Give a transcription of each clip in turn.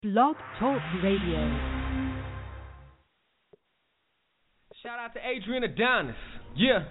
Blog Talk Radio. Shout out to Adrian Adonis. Yeah.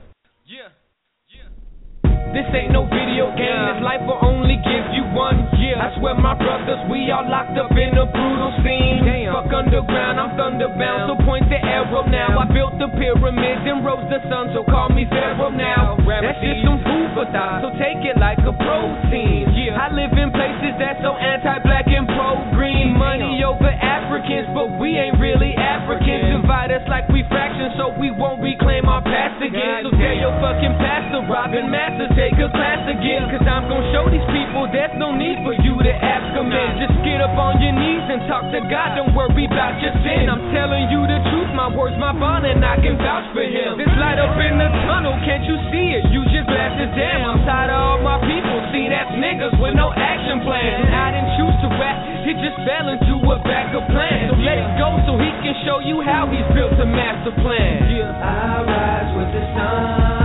This ain't no video game, this life will only give you one. Yeah, I swear my brothers, we all locked up in a brutal scene. Damn. Fuck underground, I'm thunderbound, so point the arrow now. I built the pyramids and rose the sun, so call me Pharaoh now. That's just some food for thought, so take it like a protein. Yeah, I live in places that's so anti-black and pro-green. Money over Africans, but we ain't really Africans. Divide us like we fractions, so we won't reclaim our past again. So tell your fucking pastor, Robin Masters, take a class again, cause I'm gon' show these people there's no need for you to ask them in. Just get up on your knees and talk to God, don't worry about your sin. I'm telling you the truth, my words, my bond, and I can vouch for him. This light up in the tunnel, can't you see it? Use your glasses, damn, I'm tired of all my people. See, that's niggas with no action plan. And I didn't choose to rap, it just fell into a backup plan. So let it go so he can show you how he's built a master plan. Yeah. I rise with the sun.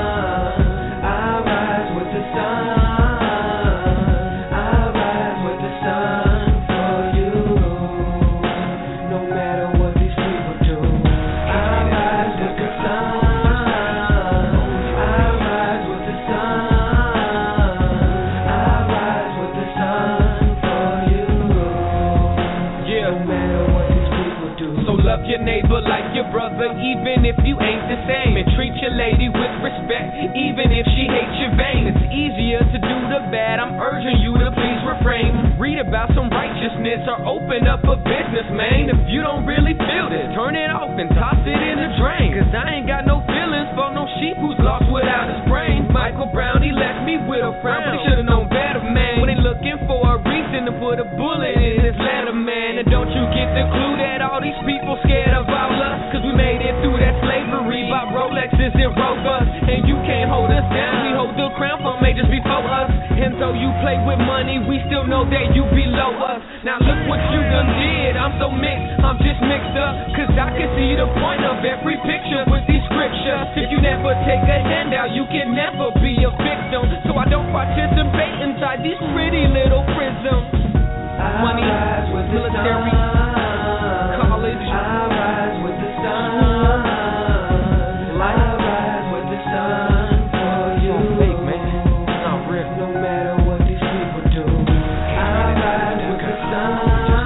Your neighbor like your brother, even if you ain't the same. And treat your lady with respect, even if she hates your vein. It's easier to do the bad, I'm urging you to please refrain. Read about some righteousness or open up a business, man. If you don't really feel this, turn it off and toss it in the drain. Cause I ain't got no feelings for no sheep who's lost without his brain. Michael Brown, he left me with a frown, but he should've known better, man. When they looking for a reason to put a bullet in his letter, man. And don't you get the clue that all these people scared of all us? Cause we made it through that slavery, bought Rolexes and Rovers, and you can't hold us down. We hold the crown for majors before us, and though you play with money, we still know that you below us. Now look what you done did, I'm so mixed, I'm just mixed up. Cause I can see the point of every picture with these scriptures. If you never take a handout, you can never be a victim. So I don't participate inside these pretty little prisms. Money, military, college, I rise with the sun. I rise with the sun for you. Fake, man. It's not real. No matter what these people do, I rise with the sun.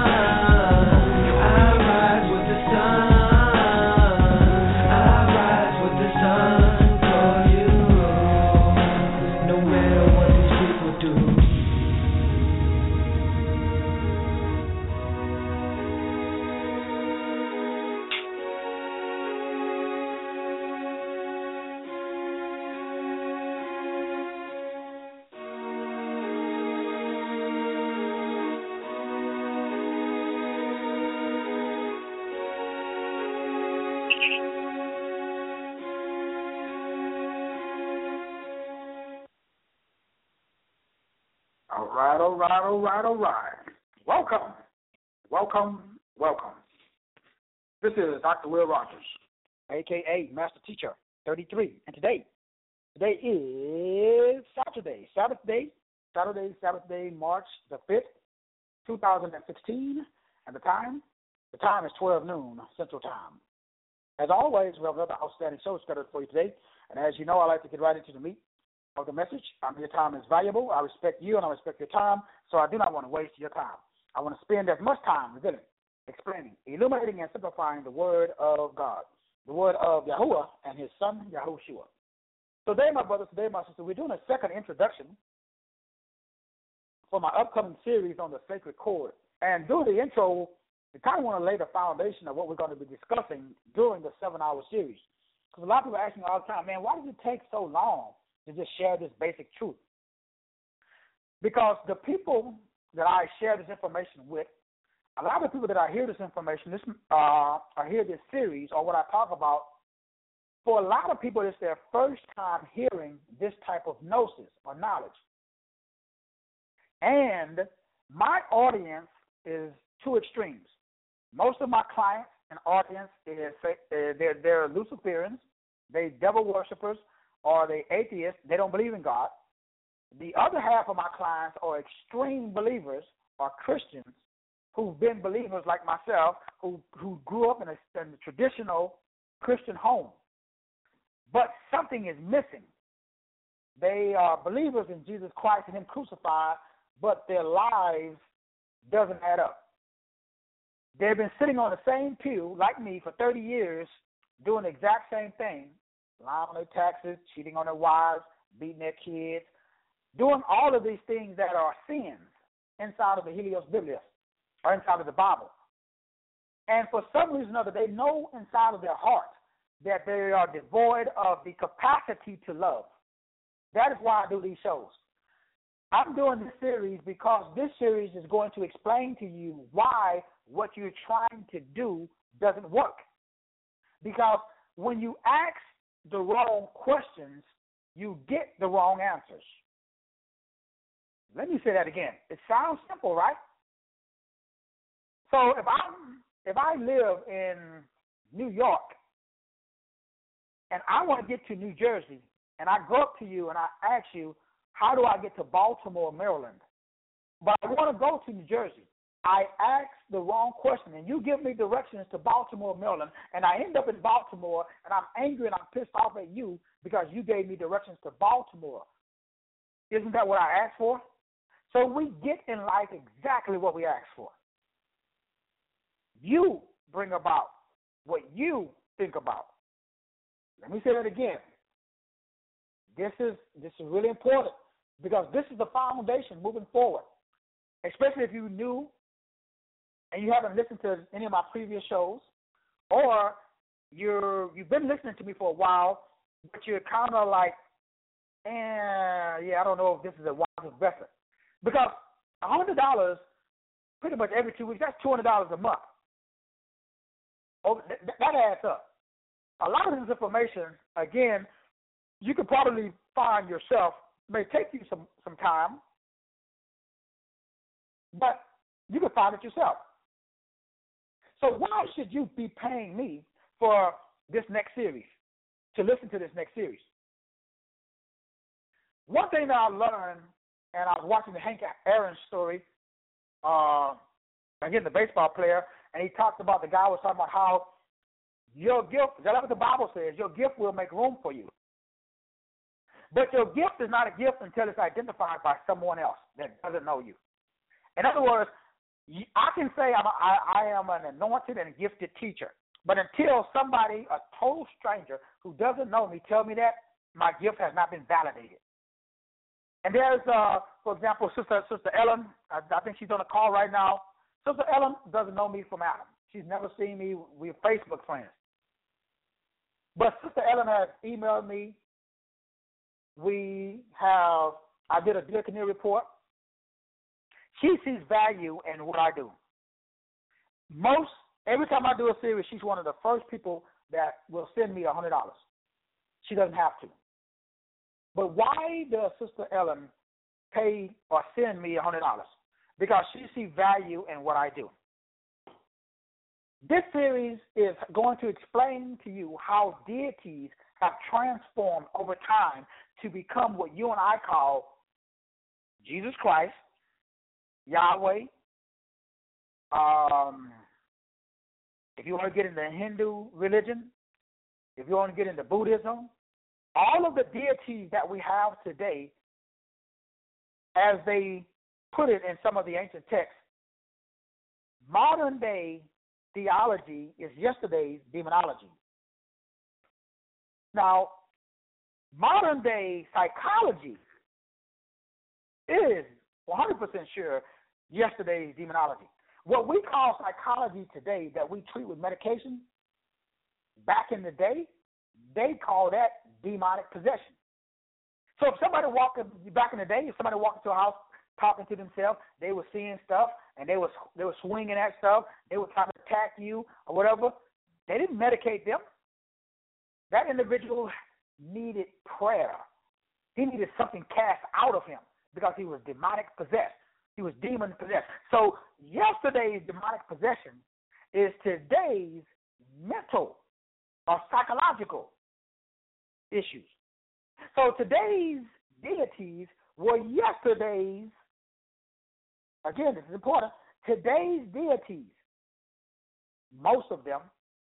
I rise with the sun. I rise with the sun for you. No matter what these people do. All right. Welcome. This is Dr. Will Rogers, a.k.a. Master Teacher 33. And today is Sabbath day, March the 5th, 2016. And the time is 12 noon Central Time. As always, we have another outstanding show scheduled for you today. And as you know, I like to get right into the meat of the message. Your time is valuable. I respect you and I respect your time, so I do not want to waste your time. I want to spend as much time revealing, explaining, illuminating, and simplifying the word of God, the word of Yahuwah and his son, Yahushua. Today, my brothers, my sisters, we're doing a second introduction for my upcoming series on the sacred chord. And during the intro, we kind of want to lay the foundation of what we're going to be discussing during the 7-hour series. Because a lot of people ask me all the time, man, why does it take so long to just share this basic truth? Because the people that I share this information with, a lot of people that I hear this information, I hear this series or what I talk about, for a lot of people, it's their first time hearing this type of gnosis or knowledge. And my audience is two extremes. Most of my clients and audience they're Luciferians, they devil worshippers, or they atheists. They don't believe in God. The other half of my clients are extreme believers or Christians who've been believers like myself, who grew up in a traditional Christian home, but something is missing. They are believers in Jesus Christ and Him crucified, but their lives doesn't add up. They've been sitting on the same pew, like me, for 30 years, doing the exact same thing, lying on their taxes, cheating on their wives, beating their kids, doing all of these things that are sins inside of the Helios Biblia, or inside of the Bible. And for some reason or other, they know inside of their heart that they are devoid of the capacity to love. That is why I do these shows. I'm doing this series because this series is going to explain to you why what you're trying to do doesn't work. Because when you ask the wrong questions, you get the wrong answers. Let me say that again. It sounds simple, right? So if I live in New York and I want to get to New Jersey, and I go up to you and I ask you, how do I get to Baltimore, Maryland? But I want to go to New Jersey. I ask the wrong question, and you give me directions to Baltimore, Maryland, and I end up in Baltimore, and I'm angry and I'm pissed off at you because you gave me directions to Baltimore. Isn't that what I asked for? So we get in life exactly what we ask for. You bring about what you think about. Let me say that again. This is really important because this is the foundation moving forward, especially if you're new and you haven't listened to any of my previous shows, or you've been listening to me for a while, but you're kind of like, I don't know if this is a wise investment. Because $100 pretty much every 2 weeks, that's $200 a month. Oh, that adds up. A lot of this information, again, you could probably find yourself. It may take you some time, but you can find it yourself. So why should you be paying me for this next series, to listen to this next series? One thing that I learned, and I was watching the Hank Aaron story, again, the baseball player, and he talked about, the guy was talking about how your gift, that's what the Bible says, your gift will make room for you. But your gift is not a gift until it's identified by someone else that doesn't know you. In other words, I can say I am an anointed and gifted teacher, but until somebody, a total stranger who doesn't know me, tell me that, my gift has not been validated. And there's, for example, Sister Ellen. I think she's on the call right now. Sister Ellen doesn't know me from Adam. She's never seen me. We're Facebook friends. But Sister Ellen has emailed me. I did a Dear Canary report. She sees value in what I do. Every time I do a series, she's one of the first people that will send me $100. She doesn't have to. But why does Sister Ellen pay or send me $100? Because she sees value in what I do. This series is going to explain to you how deities have transformed over time to become what you and I call Jesus Christ, Yahweh. If you want to get into Hindu religion, if you want to get into Buddhism, all of the deities that we have today, as they put it in some of the ancient texts, modern day theology is yesterday's demonology. Now, modern day psychology is 100% sure yesterday's demonology. What we call psychology today that we treat with medication, back in the day, they call that demonic possession. So if somebody back in the day, if somebody walked into a house talking to themselves, they were seeing stuff and they were swinging at stuff, they were trying to attack you or whatever, they didn't medicate them. That individual needed prayer. He needed something cast out of him because he was demonic possessed. He was demon possessed. So yesterday's demonic possession is today's mental or psychological issues. So today's deities were yesterday's, again, this is important, today's deities, most of them,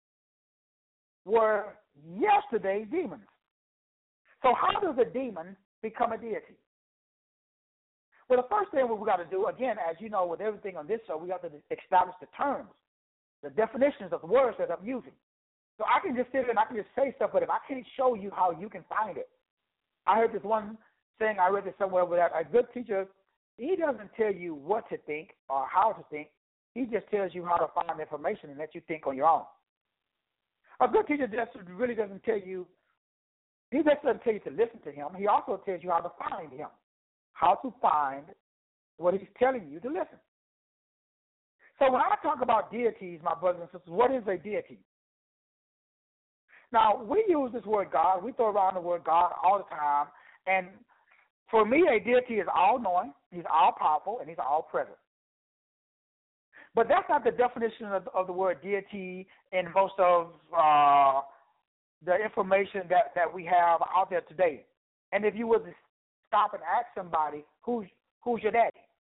were yesterday's demons. So how does a demon become a deity? Well, the first thing we got to do, again, as you know, with everything on this show, we have to establish the terms, the definitions of the words that I'm using. So I can just sit here and I can just say stuff, but if I can't show you how you can find it, I heard this one saying, I read this somewhere, where a good teacher, he doesn't tell you what to think or how to think. He just tells you how to find information and let you think on your own. A good teacher just really doesn't tell you, he just doesn't tell you to listen to him. He also tells you how to find him, how to find what he's telling you to listen. So when I talk about deities, my brothers and sisters, what is a deity? Now, we use this word God. We throw around the word God all the time. And for me, a deity is all-knowing, he's all-powerful, and he's all-present. But that's not the definition of the word deity in most of the information that we have out there today. And if you were to stop and ask somebody, who's your daddy?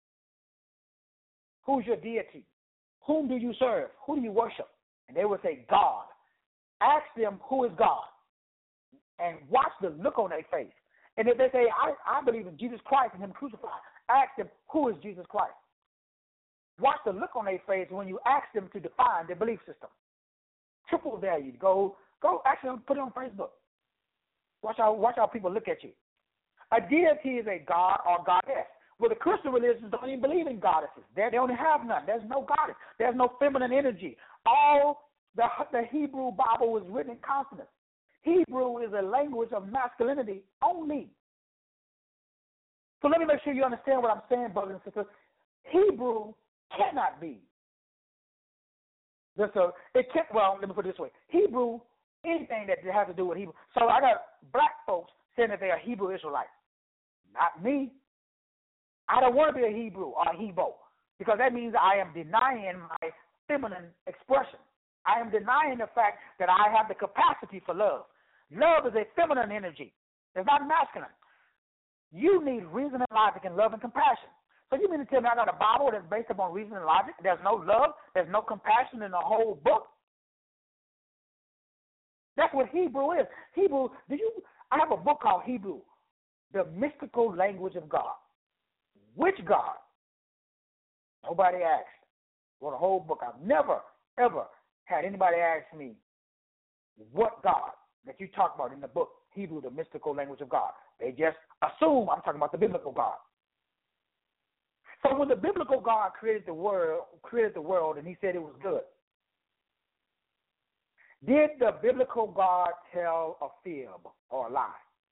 Who's your deity? Whom do you serve? Who do you worship? And they would say, God. Ask them, who is God? And watch the look on their face. And if they say, I believe in Jesus Christ and him crucified, ask them, who is Jesus Christ? Watch the look on their face when you ask them to define their belief system. Triple value. Go actually put it on Facebook. Watch how people look at you. A deity is a god or goddess. Well, the Christian religions don't even believe in goddesses. They don't have none. There's no goddess. There's no feminine energy. All the Hebrew Bible was written in consonants. Hebrew is a language of masculinity only. So let me make sure you understand what I'm saying, brothers and sisters. Hebrew cannot be. Let me put it this way. Hebrew, anything that has to do with Hebrew. So I got black folks saying that they are Hebrew Israelites. Not me. I don't want to be a Hebrew or a Hebrew because that means I am denying my feminine expression. I am denying the fact that I have the capacity for love. Love is a feminine energy. It's not masculine. You need reason and logic and love and compassion. So you mean to tell me I got a Bible that's based upon reason and logic? There's no love, there's no compassion in the whole book? That's what Hebrew is. Hebrew, I have a book called Hebrew, the mystical language of God. Which God? Nobody asked. For the whole book, I've never, ever had anybody ask me what God that you talk about in the book, Hebrew, the mystical language of God. They just assume I'm talking about the biblical God. So when the biblical God created the world, and he said it was good, did the biblical God tell a fib or a lie?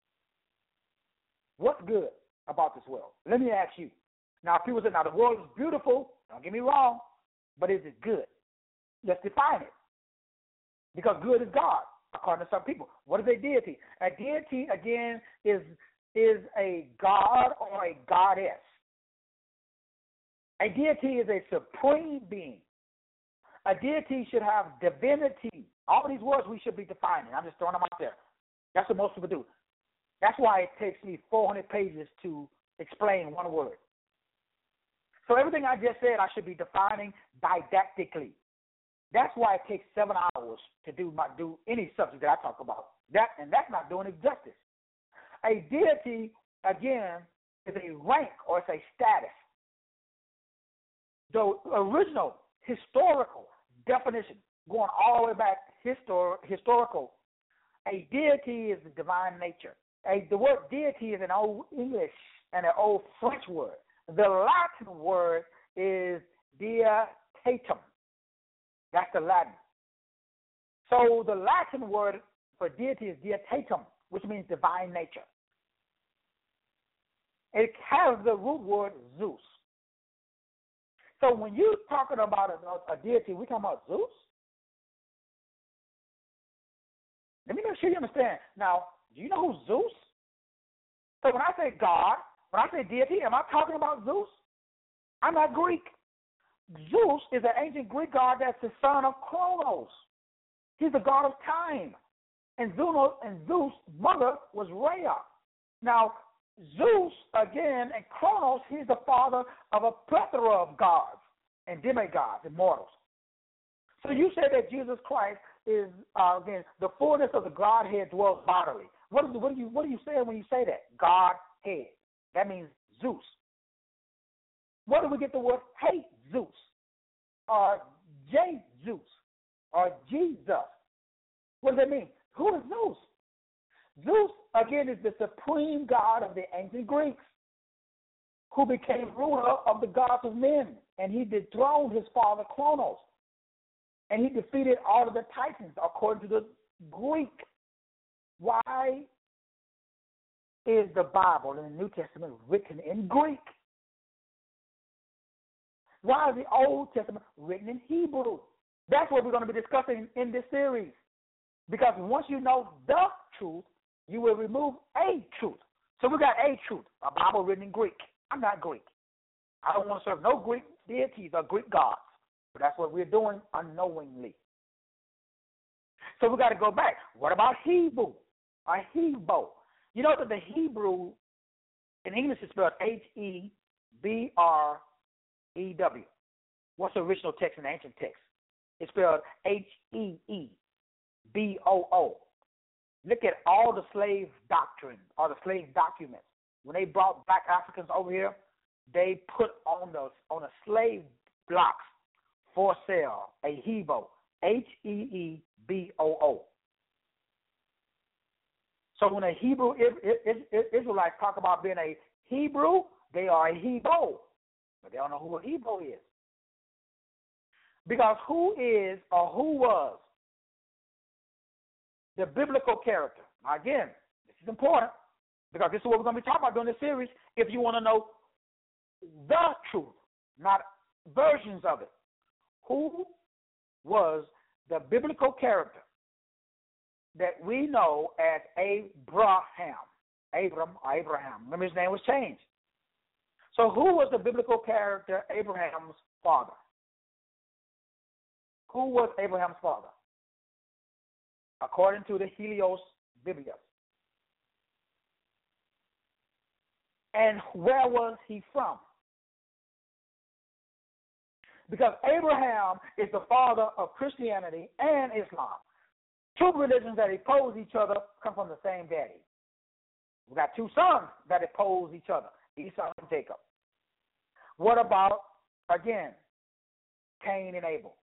What's good about this world? Let me ask you. Now, people say, now the world is beautiful. Don't get me wrong, but is it good? Let's define it. Because good is God, according to some people. What is a deity? A deity, again, is a god or a goddess. A deity is a supreme being. A deity should have divinity. All these words we should be defining. I'm just throwing them out there. That's what most people do. That's why it takes me 400 pages to explain one word. So everything I just said I should be defining didactically. That's why it takes 7 hours to do any subject that I talk about. That's not doing it justice. A deity, again, is a rank or it's a status. The original historical definition, going all the way back historical, a deity is the divine nature. The word deity is an old English and an old French word. The Latin word is deitatum. That's the Latin. So the Latin word for deity is deitatum, which means divine nature. It has the root word Zeus. So when you're talking about a deity, we're talking about Zeus? Let me make sure you understand. Now, do you know who's Zeus? So when I say God, when I say deity, am I talking about Zeus? I'm not Greek. Zeus is an ancient Greek god that's the son of Kronos. He's the god of time. And Zeus' mother was Rhea. Now, Zeus, again, and Kronos, he's the father of a plethora of gods. and demigods, immortals. So you say that Jesus Christ is again the fullness of the Godhead dwells bodily. What are you saying when you say that? Godhead. That means Zeus. Where do we get the word hate Zeus? Or J Zeus? Or Jesus? What does that mean? Who is Zeus? Zeus, again, is the supreme god of the ancient Greeks who became ruler of the gods of men. And he dethroned his father Kronos. And he defeated all of the Titans according to the Greek. Why is the Bible in the New Testament written in Greek? Why is the Old Testament written in Hebrew? That's what we're going to be discussing in this series. Because once you know the truth, you will remove a truth. So we got a truth, a Bible written in Greek. I'm not Greek. I don't want to serve no Greek deities or Greek gods. But that's what we're doing unknowingly. So we got to go back. What about Hebrew? Or Hebrew? You know that the Hebrew in English is spelled Hebrew. What's the original text in the ancient text? It's spelled Heeboo. Look at all the slave doctrine or the slave documents. When they brought black Africans over here, they put on the slave blocks for sale a Hebrew, Heeboo. So when a Hebrew Israelites talk about being a Hebrew, they are a Hebrew, but they don't know who a Hebrew is. Because who is or who was the biblical character? Now again, this is important because this is what we're going to be talking about during this series. If you want to know the truth, not versions of it, who was the biblical character that we know as Abraham? Abraham. Remember, his name was changed. So who was the biblical character, Abraham's father? Who was Abraham's father? According to the Helios Biblios. And where was he from? Because Abraham is the father of Christianity and Islam. Two religions that oppose each other come from the same daddy. We got two sons that oppose each other, Esau and Jacob. What about, again, Cain and Abel?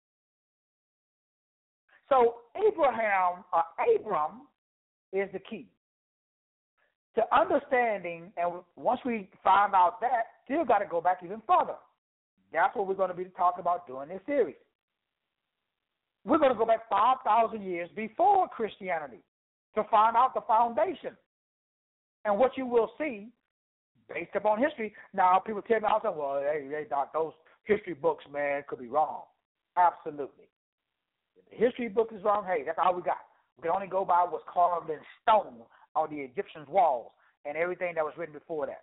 So Abraham, or Abram, is the key to understanding, and once we find out that, still got to go back even further. That's what we're going to be talking about during this series. We're going to go back 5,000 years before Christianity to find out the foundation. And what you will see, based upon history, now people tell me, I say, well, hey, Doc, those history books, man, could be wrong. Absolutely. If the history book is wrong, hey, that's all we got. We can only go by what's carved in stone on the Egyptians' walls and everything that was written before that.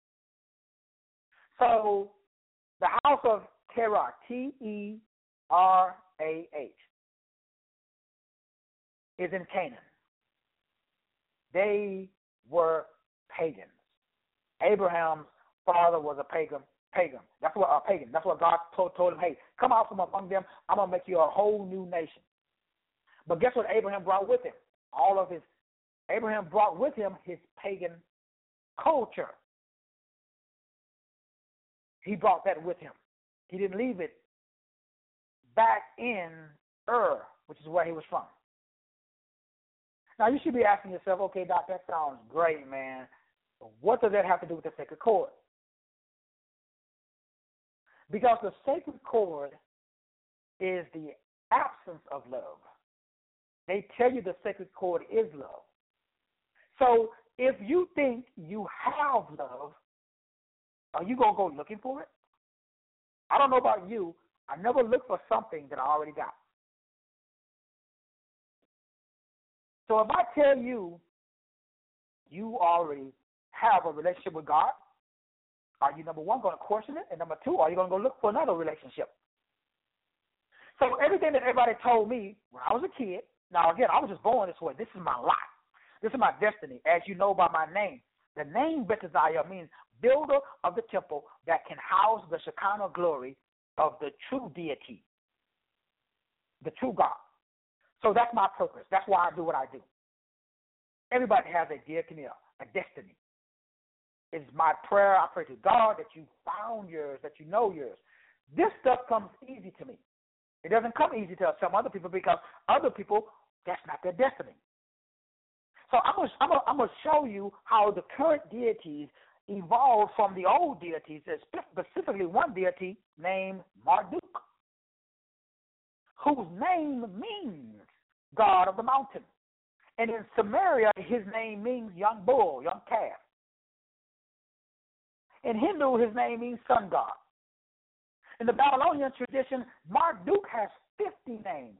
So the house of Terah, Terah, is in Canaan. They were pagans. Abraham's father was a pagan. That's what pagan. That's what God told him. Hey, come out from among them. I'm gonna make you a whole new nation. But guess what? Abraham brought with him Abraham brought with him his pagan culture. He brought that with him. He didn't leave it back in Ur, which is where he was from. Now, you should be asking yourself, okay, Doc, that sounds great, man. But what does that have to do with the sacred cord? Because the sacred cord is the absence of love. They tell you the sacred cord is love. So if you think you have love, are you going to go looking for it? I don't know about you. I never look for something that I already got. So if I tell you you already have a relationship with God, are you, number one, going to question it? And number two, are you going to go look for another relationship? So everything that everybody told me when I was a kid, now again, I was just born this way. This is my life. This is my destiny. As you know by my name, the name Bethaziah means builder of the temple that can house the Shekinah glory of the true deity, the true God. So that's my purpose. That's why I do what I do. Everybody has a diaconia, a destiny. It's my prayer. I pray to God that you found yours, that you know yours. This stuff comes easy to me. It doesn't come easy to some other people because other people, that's not their destiny. So I'm gonna show you how the current deities evolved from the old deities, specifically one deity named Marduk, whose name means God of the mountain. And in Samaria, his name means young bull, young calf. In Hindu, his name means sun god. In the Babylonian tradition, Marduk has 50 names,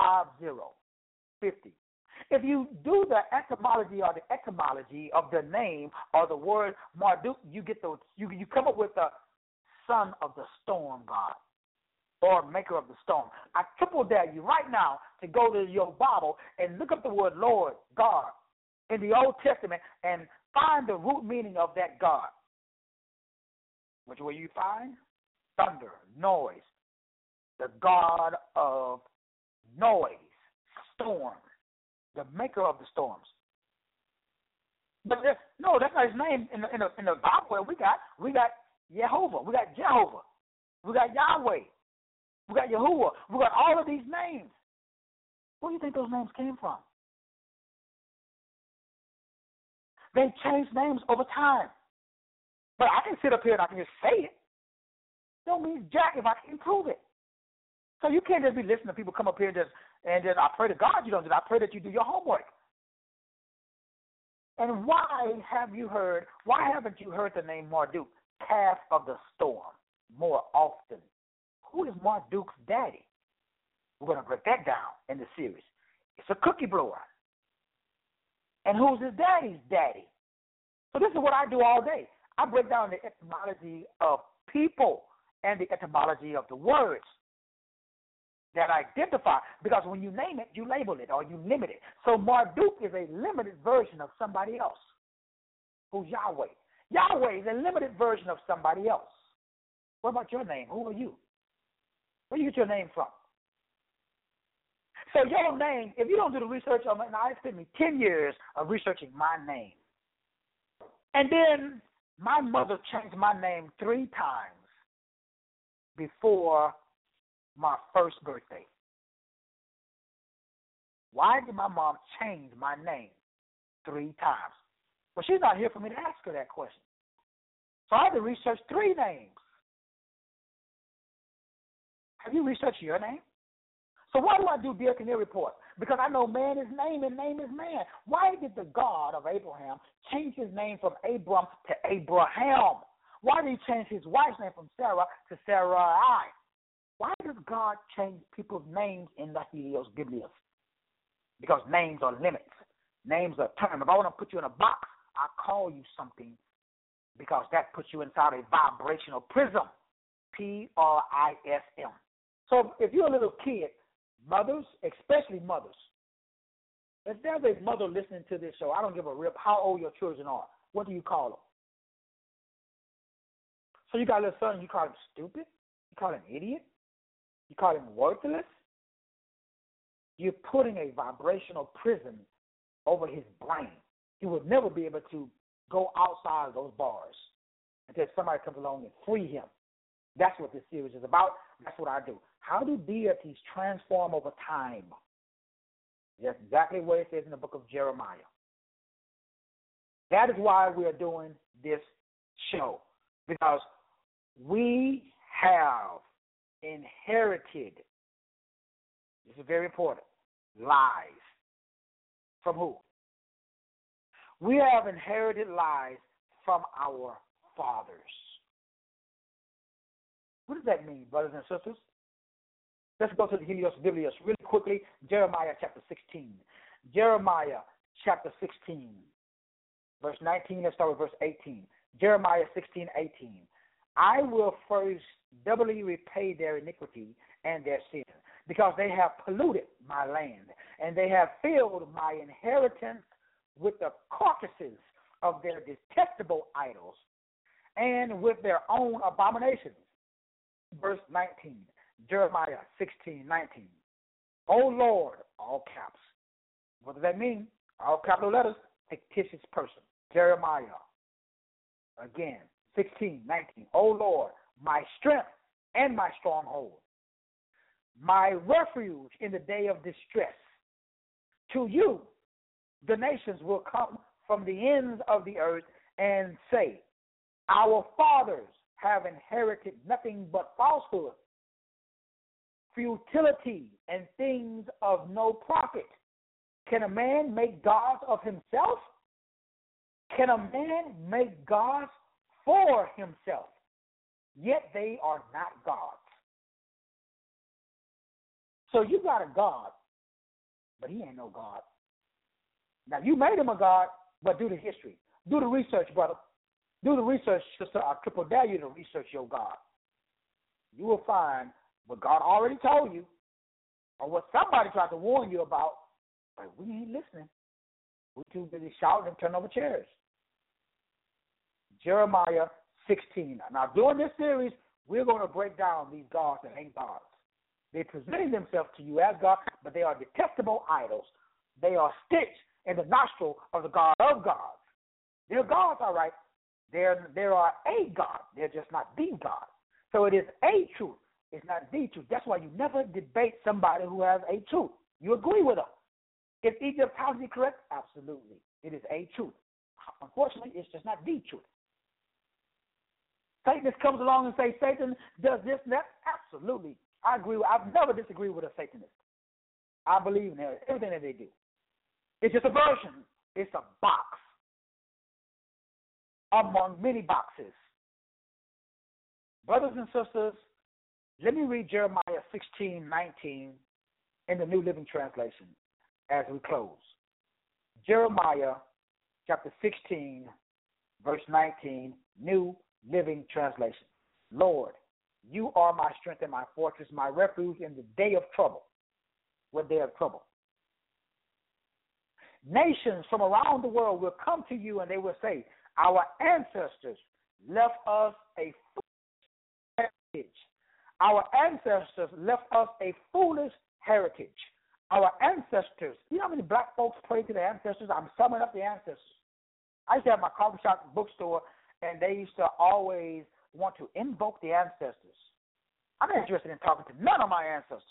50. If you do the etymology of the name or the word Marduk, you get you come up with the son of the storm god or maker of the storm. I triple dare you right now to go to your Bible and look up the word Lord, God, in the Old Testament and find the root meaning of that God. Which will you find? Thunder, noise, the God of noise, storm, the maker of the storms. But that's not his name in the Bible. We got Jehovah, we got Jehovah, we got Yahweh, we got Yahuwah, we got all of these names. Where do you think those names came from? They changed names over time. But I can sit up here and I can just say it. Don't mean jack if I can prove it. So you can't just be listening to people come up here and just I pray to God you don't do that. I pray that you do your homework. And why haven't you heard the name Marduk, calf of the storm, more often? Who is Marduk's daddy? We're going to break that down in the series. It's a cookie blower. And who's his daddy's daddy? So this is what I do all day. I break down the etymology of people and the etymology of the words that identify. Because when you name it, you label it or you limit it. So Marduk is a limited version of somebody else. Who's Yahweh? Yahweh is a limited version of somebody else. What about your name? Who are you? Where do you get your name from? So your name, if you don't do the research on it, now it took me 10 years of researching my name. And then my mother changed my name 3 times before my first birthday. Why did my mom change my name 3 times? Well, she's not here for me to ask her that question. So I had to research 3 names. Have you researched your name? So why do I do diaconia reports? Because I know man is name and name is man. Why did the God of Abraham change his name from Abram to Abraham? Why did he change his wife's name from Sarah to Sarai? Why does God change people's names in the Helios Biblios? Because names are limits. Names are terms. If I want to put you in a box, I call you something because that puts you inside a vibrational prism. Prism. So if you're a little kid, mothers, especially mothers, if there's a mother listening to this show, I don't give a rip how old your children are. What do you call them? So you got a little son, you call him stupid? You call him idiot? You call him worthless? You're putting a vibrational prison over his brain. He will never be able to go outside of those bars until somebody comes along and free him. That's what this series is about. That's what I do. How do deities transform over time? That's exactly what it says in the book of Jeremiah. That is why we are doing this show, because we have inherited, this is very important, lies. From who? We have inherited lies from our fathers. What does that mean, brothers and sisters? Let's go to the Helios Biblios really quickly. Jeremiah chapter 16. Jeremiah chapter 16, verse 19. Let's start with verse 18. Jeremiah 16:18. I will first doubly repay their iniquity and their sin, because they have polluted my land, and they have filled my inheritance with the carcasses of their detestable idols, and with their own abominations. verse 19. Jeremiah 16:19. O Lord, all caps. What does that mean? All capital letters, fictitious person. Jeremiah, again, 16:19. O Lord, my strength and my stronghold, my refuge in the day of distress. To you, the nations will come from the ends of the earth and say, our fathers have inherited nothing but falsehood, futility, and things of no profit. Can a man make gods of himself? Can a man make gods for himself? Yet they are not gods. So you got a God, but he ain't no God. Now, you made him a God, but do the history. Do the research, brother. Do the research, sister. I triple dare you to research your God. You will find what God already told you, or what somebody tried to warn you about, but we ain't listening. We're too busy shouting and turning over chairs. Jeremiah 16. Now, during this series, we're going to break down these gods that ain't gods. They're presenting themselves to you as God, but they are detestable idols. They are stitched in the nostril of the God of gods. They're gods, all right. There are a God. They're just not the God. So it is a truth. It's not the truth. That's why you never debate somebody who has a truth. You agree with them. Is Egyptology correct? Absolutely. It is a truth. Unfortunately, it's just not the truth. Satanist comes along and says Satan does this and that. Absolutely. I agree. I've never disagreed with a Satanist. I believe in everything that they do. It's just a version. It's a box among many boxes. Brothers and sisters, let me read Jeremiah 16:19 in the New Living Translation as we close. Jeremiah chapter 16, verse 19, New Living Translation. Lord, you are my strength and my fortress, my refuge in the day of trouble. What day of trouble? Nations from around the world will come to you and they will say, our ancestors left us a foolish heritage. Our ancestors left us a foolish heritage. Our ancestors, you know how many black folks pray to their ancestors? I'm summing up the ancestors. I used to have my coffee shop bookstore, and they used to always want to invoke the ancestors. I'm not interested in talking to none of my ancestors.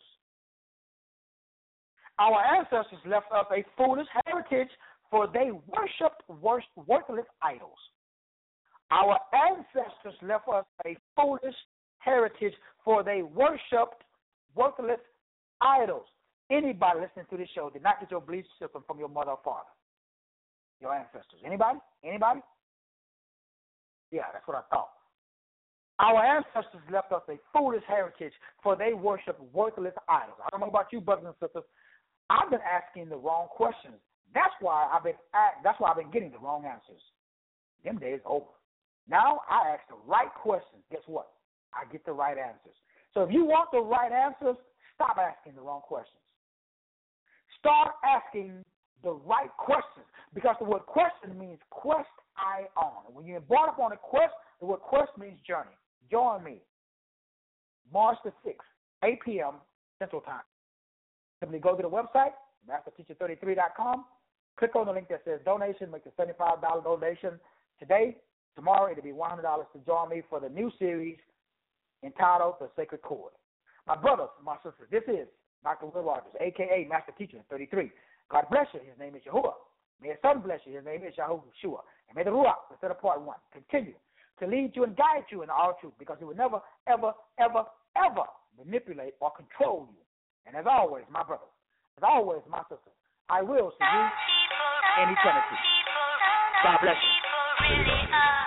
Our ancestors left us a foolish heritage, for they worshipped worthless idols. Our ancestors left us a foolish heritage, for they worshipped worthless idols. Anybody listening to this show did not get your belief system from your mother or father, your ancestors. Anybody? Anybody? Yeah, that's what I thought. Our ancestors left us a foolish heritage, for they worshipped worthless idols. I don't know about you, brothers and sisters. I've been asking the wrong questions. That's why I've been getting the wrong answers. Them days over. Now I ask the right questions. Guess what? I get the right answers. So if you want the right answers, stop asking the wrong questions. Start asking the right questions, because the word question means quest I on. When you're embarked upon a quest, the word quest means journey. Join me March the 6th, 8 p.m. Central Time. Simply go to the website, masterteacher33.com. Click on the link that says donation. Make the $75 donation today. Tomorrow it'll be $100 to join me for the new series entitled The Sacred Chord. My brothers, my sisters, this is Dr. Will Rogers, a.k.a. Master Teacher 33. God bless you. His name is Yahuwah. May his son bless you. His name is Yahushua. And may the Ruach, the set apart one, continue to lead you and guide you in all truth, because he will never, ever, ever, ever manipulate or control you. And as always, my brothers, as always, my sisters, I will see you in eternity. God bless you.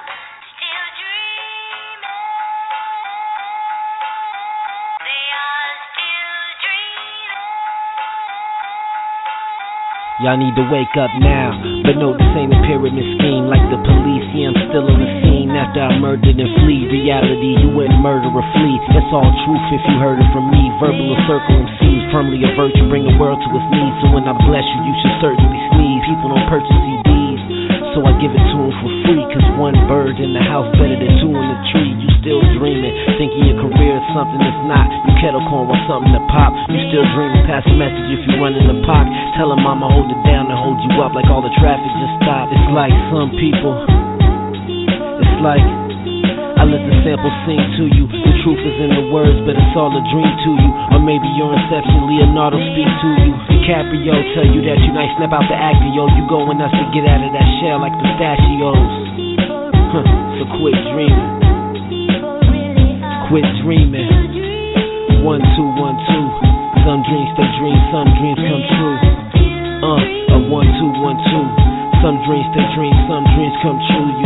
Y'all need to wake up now, but no, this ain't a pyramid scheme like the police. Yeah, I'm still on the scene after I murdered and flee. Reality, you wouldn't murder or flee. It's all truth if you heard it from me. Verbal or circle MCs, firmly a virtue, bring the world to its knees. So when I bless you, you should certainly sneeze. People don't purchase CDs, so I give it to them for free. Cause one bird in the house better than two in the tree. You still dreaming. Thinking your career is something that's not. You kettle corn want something to pop. You still dreaming. Pass a message if you run in the park. Tell her mama hold it down and hold you up like all the traffic just stopped. It's like some people. It's like I let the sample sing to you. The truth is in the words, but it's all a dream to you. Or maybe your inception, Leonardo speak to you. DiCaprio tell you that you nice, snap out the actor, yo. You going nuts to get out of that shell like pistachios. So quit dreaming. Quit dreaming. 1, 2, 1, 2. Some dreams stay dreams, some dreams come true. 1, 2, 1, 2. Some dreams stay dreams, some dreams come true.